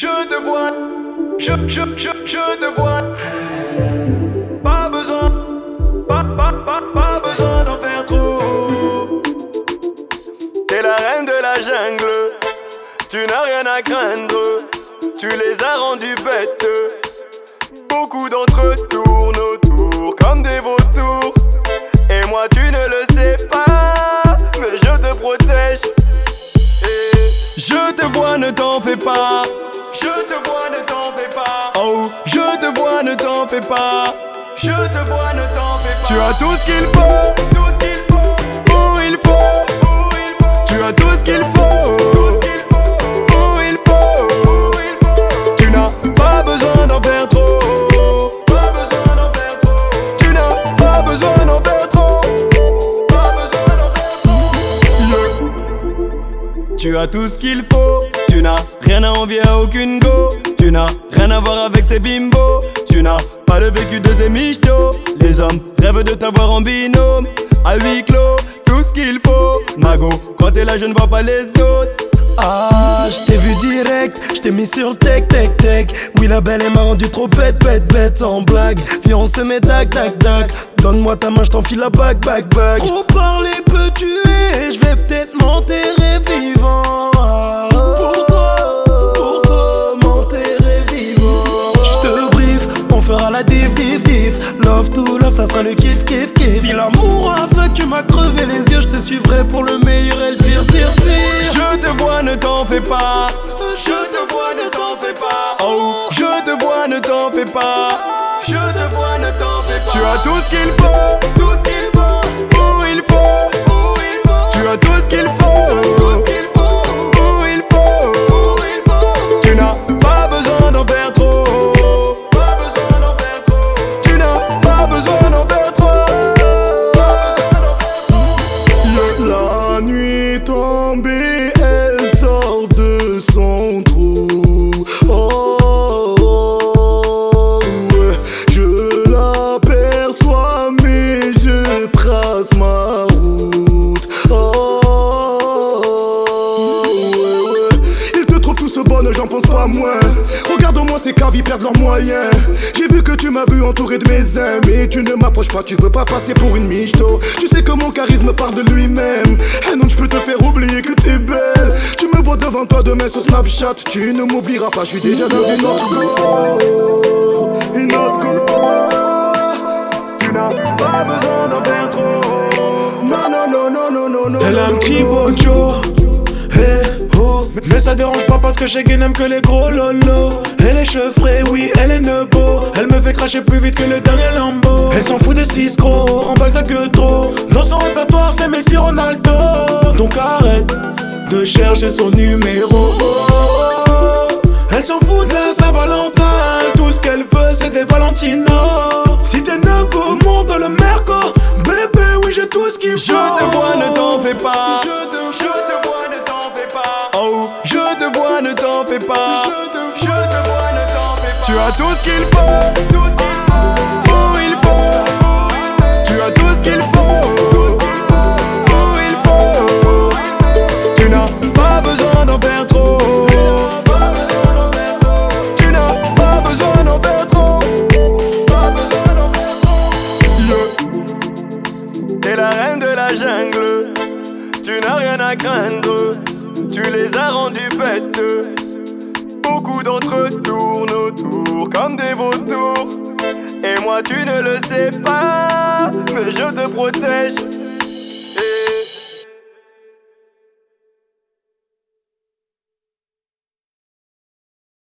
Je te vois, je te vois. Pas besoin, pas besoin d'en faire trop. T'es la reine de la jungle, tu n'as rien à craindre. Tu les as rendus bêtes. Beaucoup d'entre eux tournent autour comme des vautours. Et moi tu ne le sais pas, mais je te protège. Et je te vois, ne t'en fais pas. Je te vois, ne t'en fais pas. Oh, je te vois, ne t'en fais pas. Je te vois, ne t'en fais pas. Tu as tout ce qu'il faut, tout ce qu'il faut. Où il faut, où il faut. Tu as tout ce qu'il faut, tout ce qu'il faut. Où il faut, où il faut. Tu n'as pas besoin d'en faire trop. Pas besoin d'en faire trop. Tu n'as pas besoin d'en faire trop. Pas besoin d'en faire trop. Yeah. Tu as tout ce qu'il faut. Tu n'as rien à envier à aucune go. Tu n'as rien à voir avec ces bimbos. Tu n'as pas le vécu de ces michtos. Les hommes rêvent de t'avoir en binôme. À huis clos, tout ce qu'il faut. Mago, quand t'es là je ne vois pas les autres. Ah, je t'ai vu direct, je t'ai mis sur le tech. Oui, la belle m'a rendu trop bête, sans blague. Viens, on se met tac. Donne-moi ta main, je t'enfile la bague. Trop parler peut tuer, je vais peut-être m'enterrer vivant. Pour toi, m'enterrer vivant. Je te brief, on fera la div. Love to love, ça sera le kiff. Si l'amour aveugle m'a crevé les yeux, je te suivrai pour le meilleur et le pire. Je te vois, ne t'en fais pas. Je te vois, ne t'en fais pas. Oh, je te vois, ne t'en fais pas. Je te vois, ne t'en fais pas. Tu as tout ce qu'il faut, tout ce qu'il faut. Où il faut, où il faut. Tu as tout ce qu'il faut, tout ce qu'il faut. Où il faut, où il faut. Tu n'as pas besoin d'en faire trop. Pas besoin d'en faire trop. Tu n'as pas besoin d'en faire trop. La nuit tombée, elle sort de son trou. Oh, ouais. Je l'aperçois, mais je trace ma route. Oh, ouais. Il te trouve tout ce bonne, j'en pense pas moins. Regarde-moi, ces caves, ils perdent leurs moyens. J'ai vu que tu m'as vu entouré de mes amis. Tu ne m'approches pas, tu veux pas passer pour une michto. Tu sais que mon charisme part de lui-même. Et non, je peux te faire oublier que t'es belle. Tu me vois devant toi demain sur Snapchat. Tu ne m'oublieras pas, je suis déjà dans une autre go. Une autre go. Tu n'as pas besoin d'en faire trop. Non. Elle a un petit bojo, hey, oh. Mais ça dérange pas parce que Shaggy n'aime que les gros lolos. Elle est chevrée, oui, elle est nebo. Elle me fait cracher plus vite que le dernier Lambo. Elle s'en fout des 6 gros, emballe ta queue trop. Dans son répertoire c'est Messi Ronaldo. Donc arrête de chercher son numéro. Elle s'en fout de la Saint-Valentin. Tout ce qu'elle veut c'est des Valentino. Si t'es nebo, monte dans le Merco. Bébé, oui j'ai tout ce qu'il faut. Je te vois, ne t'en fais pas. Je te vois, ne t'en fais pas. Oh, je te vois, ne t'en fais pas. Je te vois, ne t'en fais pas. Tu as tout ce qu'il faut, tout ce qu'il faut. Où il faut. Tu as tout ce qu'il faut. Où il faut. Tu n'as pas besoin d'en faire trop. Tu n'as pas besoin d'en faire trop. Pas besoin d'en faire trop. T'es la reine de la jungle, tu n'as rien à craindre. Tu les as rendus bêtes. Beaucoup d'entre eux tournent autour comme des vautours. Et moi tu ne le sais pas, mais je te protège.